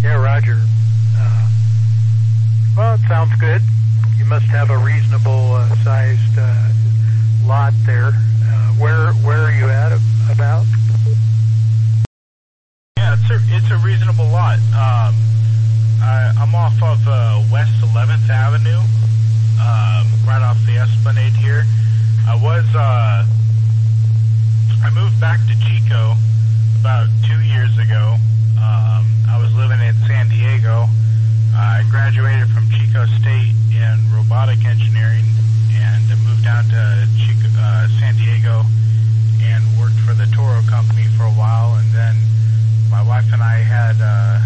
Yeah, Roger. Well, it sounds good. You must have a reasonable sized lot there. Where are you at about? Yeah, it's a reasonable lot. I'm off of West 11th Avenue, right off the Esplanade here. I moved back to Chico about 2 years ago.